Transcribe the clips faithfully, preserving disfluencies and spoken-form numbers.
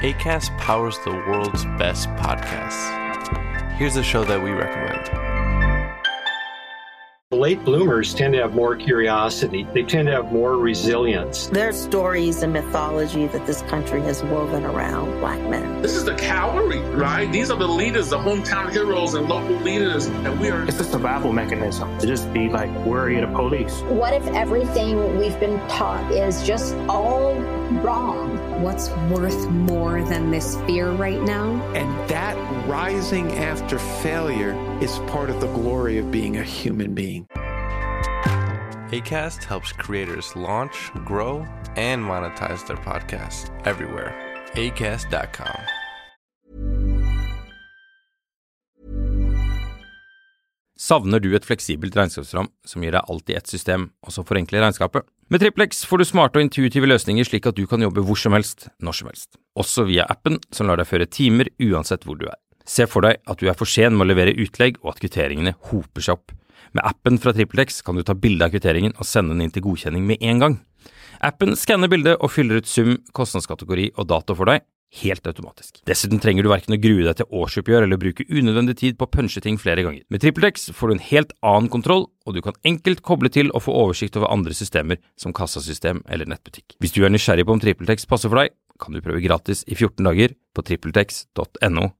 Acast powers the world's best podcasts. Here's a show that we recommend. Late bloomers tend to have more curiosity. They tend to have more resilience. There are stories and mythology that this country has woven around Black men. This is the cavalry, right? These are the leaders, the hometown heroes and local leaders. And we are. It's a survival mechanism to just be like worry of the police. What if everything we've been taught is just all wrong? What's worth more than this fear right now? And that rising after failure is part of the glory of being a human being. Acast helps creators launch, grow, and monetize their podcasts everywhere. acast dot com. Savner du et fleksibelt regnskapsprogram som gir deg alt i ett system, og som forenkler regnskapet? Med TrippelX får du smarte og intuitive løsninger slik at du kan jobbe hvor som helst, når som helst. Også via appen som lar deg føre timer uansett hvor du er. Se for deg at du er for sen med å levere utlegg og at kvitteringene hoper seg opp. Med appen fra TrippelX kan du ta bilde av kvitteringen og sende den inn til godkjenning med en gang. Appen skanner bildet og fyller ut sum, kostnadskategori og dato for deg, helt automatisk. Dessuten trenger du hverken å grue deg til årsoppgjør eller bruke unødvendig tid på å punche ting flere ganger. Med TrippelX får du en helt annen kontroll, og du kan enkelt koble til og få oversikt over andre systemer som kassasystem eller nettbutikk. Hvis du er nysgjerrig på om TrippelX passer for deg, kan du prøve gratis i fjorten dager på trippeltex punktum no.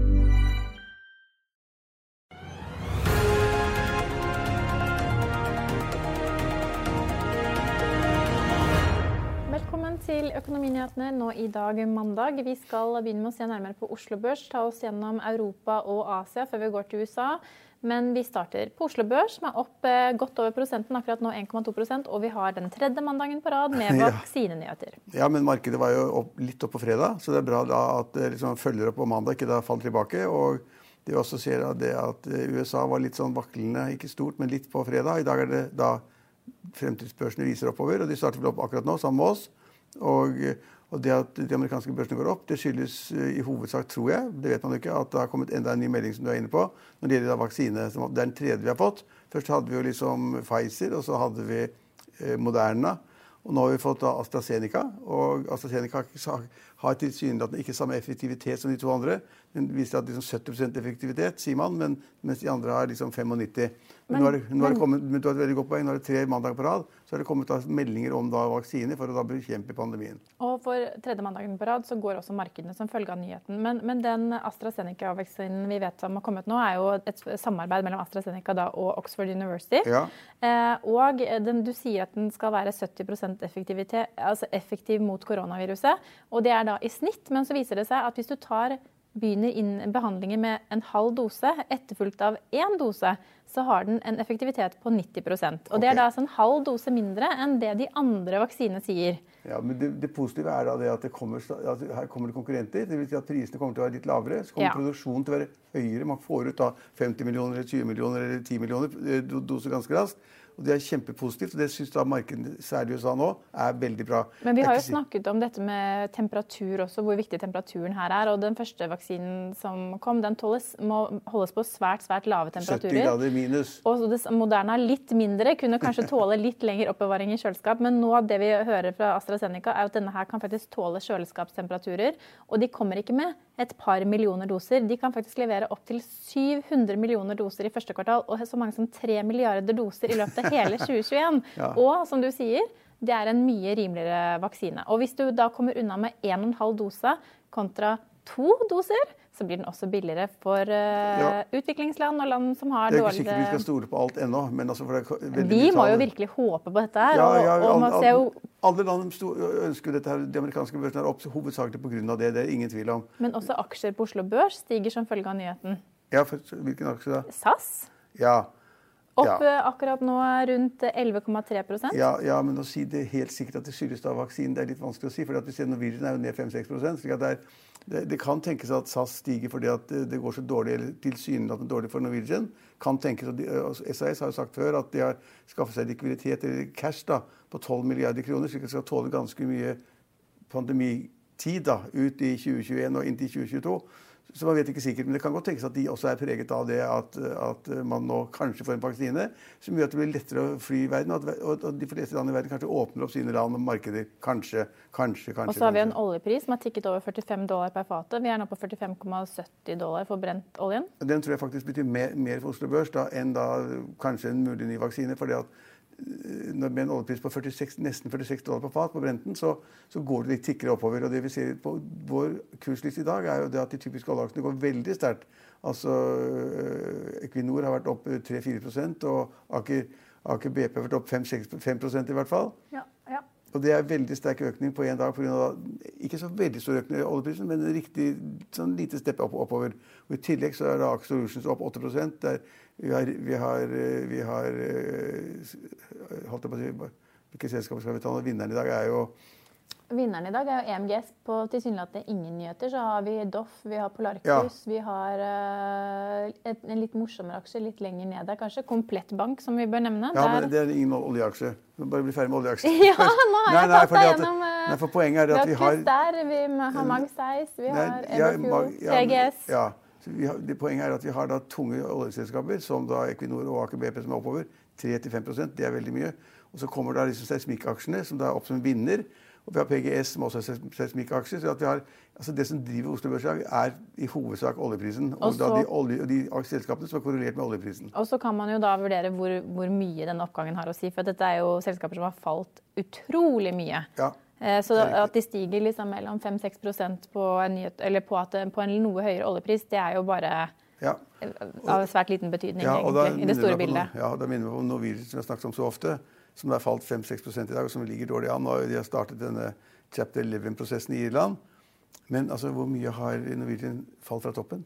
Til økonominyhetene nå i dag mandag. Vi skal begynne med å se nærmere på Oslo Børs, ta oss gjennom Europa og Asia før vi går til U S A. Men vi starter på Oslo Børs, som er opp eh, godt over prosenten, akkurat nå en komma to prosent, og vi har den tredje mandagen på rad med vaksinenyheter. Ja. ja, men markedet var jo opp, litt opp på fredag, så det er bra da at det liksom følger opp på mandag, ikke da faller tilbake. Og det vi også ser er det at U S A var litt sånn vaklende, ikke stort, men litt på fredag. I dag er det da fremtidsbørsene viser oppover, og de starter vel opp akkurat nå, sammen med oss. Og, og det at de amerikanske børsene går opp, det skyldes i hovedsak, tror jeg, det vet man ikke, at det har kommet enda en ny melding som du er inne på, når det gjelder da vaksine. Det er den tredje vi har fått. Først hadde vi jo liksom Pfizer, og så hadde vi eh, Moderna, og nå har vi fått da AstraZeneca, og AstraZeneca har tilsynelatende ikke samme effektivitet som de to andre. Den viser at liksom sytti prosent effektivitet, sier man, men, mens de andre har liksom nittifem prosent. Men, men, nå er det, nå er det kommet, men du har et veldig godt poeng, nå er det tre mandager på rad, så er det kommet da meldinger om da vaksiner for å da bekjempe pandemien. Og for tredje mandagen på rad så går også markedene som følge av nyheten. Men, men den AstraZeneca-vaksinen vi vet som har kommet nå, er jo et samarbeid mellom AstraZeneca da og Oxford University. Ja. Eh, og den, du sier at den skal være sytti prosent effektivitet, altså effektiv mot koronaviruset, og det er da i snitt, men så viser det seg at hvis du tar begynner inn behandlinger med en halv dose, etterfulgt av en dose, så har den en effektivitet på nitti prosent. Og det er da altså en halv dose mindre enn det de andre vaksinene sier. Ja, men det, det positive er da det at det kommer, altså her kommer det konkurrenter, det vil si at prisene kommer til å være litt lavere, så kommer ja. produksjonen til å være høyere. Man får ut da femti millioner, eller tjue millioner, eller ti millioner doser ganske raskt. Og det er kjempepositivt, og det synes da markedet, særlig i U S A nå, er veldig bra. Men vi har jo snakket om dette med temperatur også, hvor viktig temperaturen her er, og den første vaksinen som kom, den tåles, må holdes på svært, svært lave temperaturer. sytti grader minus. Og det Moderna litt mindre, kunne kanskje tåle litt lenger oppbevaring i kjøleskap, men nå det vi hører fra AstraZeneca er at denne her kan faktisk tåle kjøleskapstemperaturer, og de kommer ikke med et par millioner doser. De kan faktisk levere opp til syv hundre millioner doser i første kvartal, og så mange som tre milliarder doser i løpet av hele tjue tjueen. Ja. Og som du sier, det er en mye rimeligere vaksine. Og hvis du da kommer unna med en og en halv dose kontra to doser, så blir den også billigere for uh, ja. utviklingsland og land som har dårligere... Det er ikke sikkert vi skal stole på alt ennå, men altså... For det er veldig vi må jo virkelig håpe på dette her. Ja, ja, og, og man alle, ser jo... alle land ønsker dette her, de amerikanske børsene er opp hovedsakelig på grunn av det, det er ingen tvil om. Men også aksjer på Oslo Børs stiger som følge av nyheten. Ja, for, hvilken aksje da? S A S? Ja. Opp ja. akkurat nå rundt elleve komma tre prosent. Ja, ja, men å si det helt sikkert at det skyldes av vaksinen, det er litt vanskelig å si, for at vi ser Norwegian er jo ned fem til seks prosent, slik at det, er, det, det kan tenkes at S A S stiger fordi at det går så dårlig, eller tilsynelatende dårlig for Norwegian. Kan tenkes at de, S A S har jo sagt før at de har skaffet seg likviditet eller cash da, på tolv milliarder kroner, slik at de skal tåle ganske mye pandemitid da, ut i tjue tjueen og inn til tjue tjueto. Så man vet ikke sikkert, men det kan godt tenkes at de også er preget av det at, at man nå kanskje får en vaksine, som gjør at det blir lettere å fly i verden, og at, og at de fleste land i verden kanskje åpner opp sine land og markeder. Kanskje, kanskje, kanskje. Og så har vi en oljepris som har tikket over førtifem dollar per fatet. Vi er nå på førtifem komma sytti dollar for brent oljen. Den tror jeg faktisk betyr mer, mer for Oslo Børs da, enn da kanskje en mulig ny vaksine, fordi at når med en oljepris på førtiseks, nesten førtiseks dollar på fat på Brenten, så, så går det litt tikkere oppover. Og det vi ser på vår kursliste i dag er jo det at de typiske oljeaksjene går veldig sterkt. Altså Equinor har vært opp tre til fire prosent, og Aker, Aker B P har vært opp fem til seks prosent i hvert fall. Ja, ja. Og det er veldig sterk økning på en dag på grunn av ikke så veldig stor økning i oljeprisen, men en riktig sånn lite stepp opp, oppover. Og i tillegg så er da Aker Solutions opp åtte prosent, der vi har, vi har, vi har holdt jeg på å si, hvilke selskaper skal vi ta nå? Vinneren i dag er jo Vinneren i dag er jo E M G S. På tilsynelatende ingen nyheter så har vi Doff, vi har Polarcus, ja. vi har uh, et, en litt morsommere aksje litt lenger ned der kanskje. Komplettbank, som vi bør nevne. Ja, der... men det er ingen oljeaksje. Vi må bare bli ferdig med oljeaksje. Ja, nå har jeg tatt deg gjennom... Uh, nei, for poenget er at vi har... Vi har Kvist der, vi har Mag Seis, vi nei, har ja, Everfuel, ja, T G S. Ja, så vi har, det poenget er at vi har da tunge oljeselskaper, som da Equinor og Aker B P som er oppover, tre til fem prosent, det er veldig mye. Og så kommer da liksom seismikkaksjene, som da er opp som vinner. Og vi har P G S, som også er seismikkaksjer. Så at vi har, altså det som driver Oslo Børs i dag, er i hovedsak oljeprisen. Og, og da de, olje, de selskapene som er korrelert med oljeprisen. Og så kan man jo da vurdere hvor, hvor mye denne oppgangen har å si. For dette er jo selskaper som har falt utrolig mye. Ja. Så at de stiger liksom mellom fem til seks prosent på en, nyhet, eller på, at, på en noe høyere oljepris, det er jo bare ja. av svært liten betydning ja, egentlig, i det store bildet. Ja, da minner vi om Norwegian, som vi har snakket om så ofte, som har falt fem til seks prosent i dag, og som ligger dårlig an. Og de har startet denne Chapter elleve-prosessen i Irland. Men altså, hvor mye har Norwegian falt fra toppen?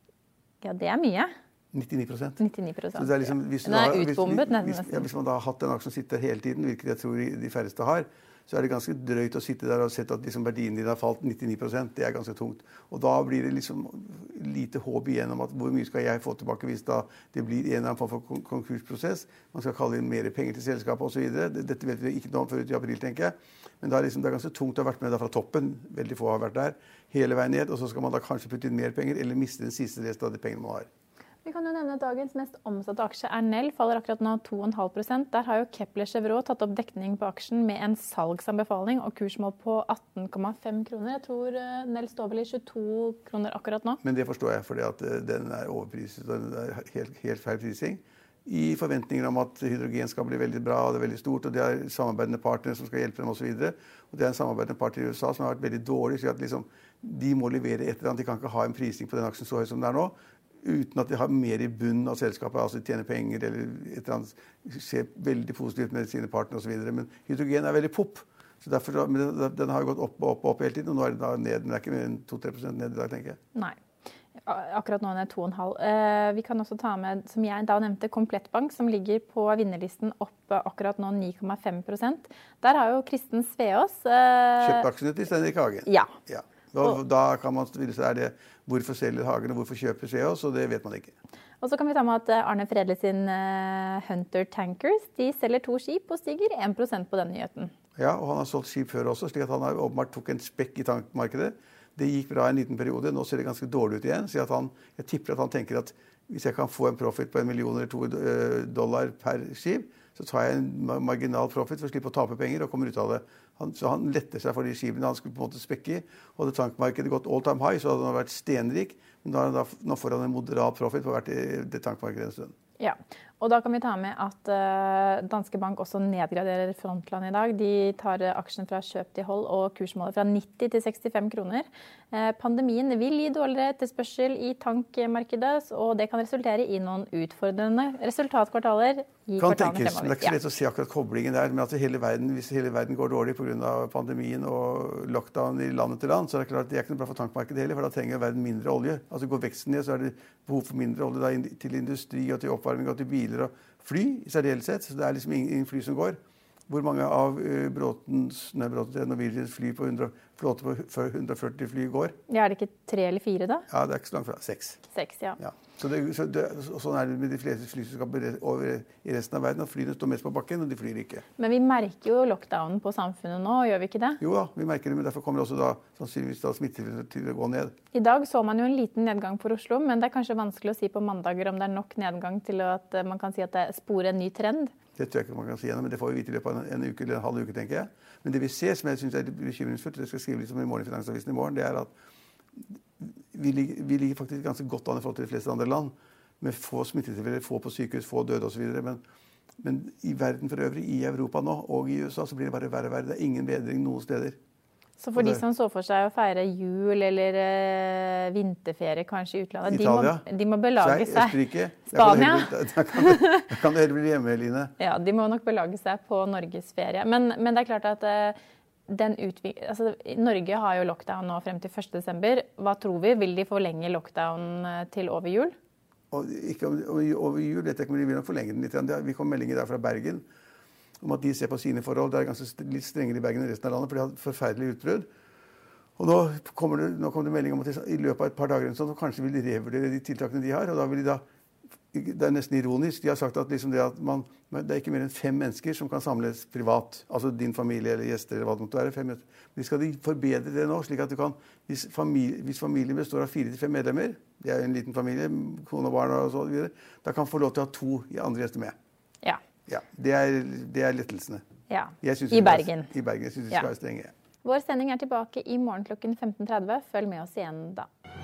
Ja, det er mye. nittini prosent. nittini prosent. Så det er liksom, hvis, Den er utbombet hvis, hvis, ja, hvis man da har hatt en aksje som sitter hele tiden, hvilket jeg tror de færreste har, så er det ganske drøyt å sitte der og sett at liksom verdien din har falt nittini prosent. Det er ganske tungt. Og da blir det liksom lite håp igjen om at hvor mye skal jeg få tilbake hvis da det blir en eller annen form for konkursprosess. Man skal kalle inn mer penger til selskapet og så videre. Dette vet vi ikke noe om før ut i april, tenker jeg. Men da er liksom, det er ganske tungt å ha vært med da fra toppen. Veldig få har vært der. Hele veien ned. Og så skal man da kanskje putte inn mer penger eller miste den siste rest av de pengene man har. Vi kan jo nevne at dagens mest omsatte aksje er Nell, faller akkurat nå to komma fem prosent. Der har jo Kepler Chevrolet tatt opp dekning på aksjen med en salgsanbefaling og kursmål på atten komma fem kroner. Jeg tror Nell står vel i tjueto kroner akkurat nå. Men det forstår jeg, fordi at den er overpriset, og den er helt, helt feil prising. I forventninger om at hydrogen skal bli veldig bra, og det er veldig stort, og det er samarbeidende partnere som skal hjelpe dem og så videre. Og det er en samarbeidende partner i U S A som har vært veldig dårlig, så at liksom, de må levere et eller annet. De kan ikke ha en prising på den aksjen så høy som det er nå, uten at de har mer i bunnen av selskapet, altså tjener penger eller et eller annet, ser veldig positivt med sine partnere og så videre. Men hydrogen er veldig pop, så derfor, men den, den har jo gått opp og opp, opp hele tiden, og nå er det da ned, den er ikke mer enn to til tre prosent ned i dag, tenker jeg. Nei, akkurat nå er det to komma fem. Uh, vi kan også ta med, som jeg da nevnte, Komplettbank, som ligger på vinnerlisten opp akkurat nå ni komma fem prosent. Der har jo Kristen Sveås uh, kjøpt aksjene til Steinar Hagen. Ja. Ja. Og da kan man stille seg er det hvorfor selger Hagen og hvorfor kjøper Sveås, og det vet man ikke. Og så kan vi ta med at Arne Fredle sin uh, Hunter Tankers, de selger to skip og stiger en prosent på den nyheten. Ja, og han har solgt skip før også, slik at han har åpenbart tok en spekk i tankmarkedet. Det gikk bra en liten periode, nå ser det ganske dårlig ut igjen, så at han, jeg tipper at han tenker at hvis jeg kan få en profit på en million eller to dollar per skip, så tar jeg en marginal profit for å slippe å tape penger og kommer ut av det. Han, så han letter seg for de skipene han skulle på en måte spekke i. Og hadde tankmarkedet gått all time high, så hadde han vært stenrik. Men da, nå får han en moderat profit på hvert det tankmarkedet en stund. Ja, og da kan vi ta med at uh, Danske Bank også nedgraderer Frontland i dag. De tar uh, aksjen fra kjøp til hold og kursmålet fra nitti til sekstifem kroner. Uh, pandemien vil gi dårligere etterspørsel i tankmarkedet, og det kan resultere i noen utfordrende resultatkvartaler i kan kvartalene tenkes, fremover. men det er ikke så lett å se akkurat koblingen der, men at hele verden, hvis hele verden går dårlig på grunn av pandemien og lockdown i land etter land, så er det klart at det er ikke noe bra for tankmarkedet heller, for da trenger verden mindre olje. Altså går veksten ned, så er det behov for mindre olje da, til industri og til oppvarming og til biler og fly i særdeleshet, så det er liksom ingen fly som går. hvor mange av uh, Bråtens, nei, Bråtens Norwegians fly på hundre, flåte på hundre og førti fly går? Ja, er det ikke tre eller fire da? Ja, det er ikke så langt fra. Seks. Seks, ja. ja. Så det, så det, sånn er det med de fleste flyselskaper over i resten av verden, at flyene står mest på bakken, og de flyr ikke. Men vi merker jo lockdownen på samfunnet nå, gjør vi ikke det? Jo da, vi merker det, men derfor kommer også da sannsynligvis da smittetilfeller til å gå ned. I dag så man jo en liten nedgang for Oslo, men det er kanskje vanskelig å si på mandager om det er nok nedgang til at man kan si at det sporer en ny trend. Det tror jeg ikke man kan si gjennom, men det får vi vite i løpet av en, en uke eller en halv uke, tenker jeg. Men det vi ser, som jeg synes er litt bekymringsfullt, det skal skrive litt som i morgen i Finansavisen i morgen, det er at vi ligger, vi ligger faktisk ganske godt an i forhold til de fleste andre land, med få smittetilfeller, få på sykehus, få døde og så videre. Men, men i verden for øvrig, i Europa nå, og i U S A, så blir det bare verre og verre. Det er ingen bedring noen steder. Så for de som så for seg å feire jul eller eh, vinterferie kanskje i utlandet, Italia, de, må, de må belage Sverige, seg. Østerrike, Spania. Da kan, da kan det heller bli hjemme, Line. Ja, de må nok belage seg på Norges ferie. Men, men det er klart at eh, den utvik- altså, Norge har jo lockdown nå frem til første desember. Hva tror vi? Vil de forlenge lockdown til over jul? Og ikke om, over jul, vet jeg ikke om de vil nok forlenge den litt. Vi kom meldinger der fra Bergen om at de ser på sine forhold. Det er ganske litt strengere i Bergen enn resten av landet, for de har forferdelig utbrudd. Og nå kommer det, nå kommer det melding om at de, i løpet av et par dager sånn, kanskje vil de revurdere de tiltakene de har, og da vil de da, det er nesten ironisk, de har sagt at, liksom det, at man, det er ikke mer enn fem mennesker som kan samles privat, altså din familie eller gjester eller hva det måtte være, fem mennesker. Men skal de forbedre det nå, slik at du kan, hvis, familie, hvis familien består av fire til fem medlemmer, det er jo en liten familie, kone og barn og så videre, da kan få lov til å ha to andre gjester med. Ja. Ja, det er, det er lettelsene. Ja, I Bergen. I Bergen, jeg synes vi ja. skal være strenge. Vår sending er tilbake i morgen klokken femten tretti. Følg med oss igjen da.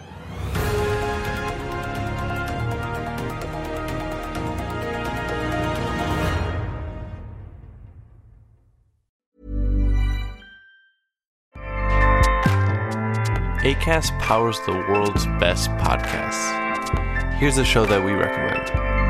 Acast powers the world's best podcasts. Here's a show that we recommend.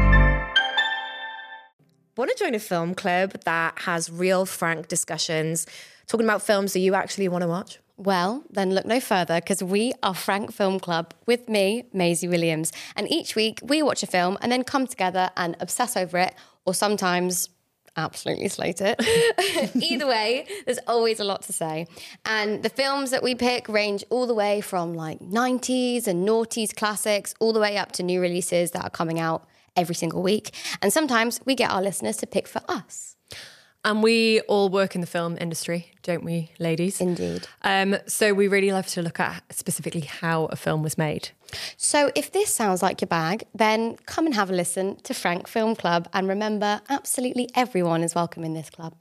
Want to join a film club that has real, frank discussions, talking about films that you actually want to watch? Well, then look no further, because we are Frank Film Club with me, Maisie Williams. And each week we watch a film and then come together and obsess over it, or sometimes absolutely slate it. Either way, there's always a lot to say. And the films that we pick range all the way from like nineties and noughties classics, all the way up to new releases that are coming out every single week. And sometimes we get our listeners to pick for us. And we all work in the film industry, don't we, ladies? Indeed. Um, so we really love to look at specifically how a film was made. So if this sounds like your bag, then come and have a listen to Frank Film Club. And remember, absolutely everyone is welcome in this club.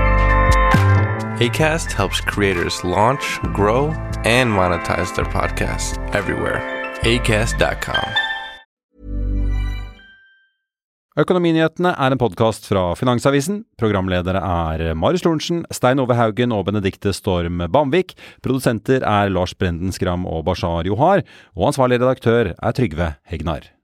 Acast helps creators launch, grow, and monetize their podcasts everywhere. acast dot com. Økonominyhetene er en podcast fra Finansavisen. Programledere er Marius Lorentzen, Stein Ove Haugen og Benedikte Storm Bamvik. Produsenter er Lars Brenden Skram og Bashar Johar. Og ansvarlig redaktør er Trygve Hegnar.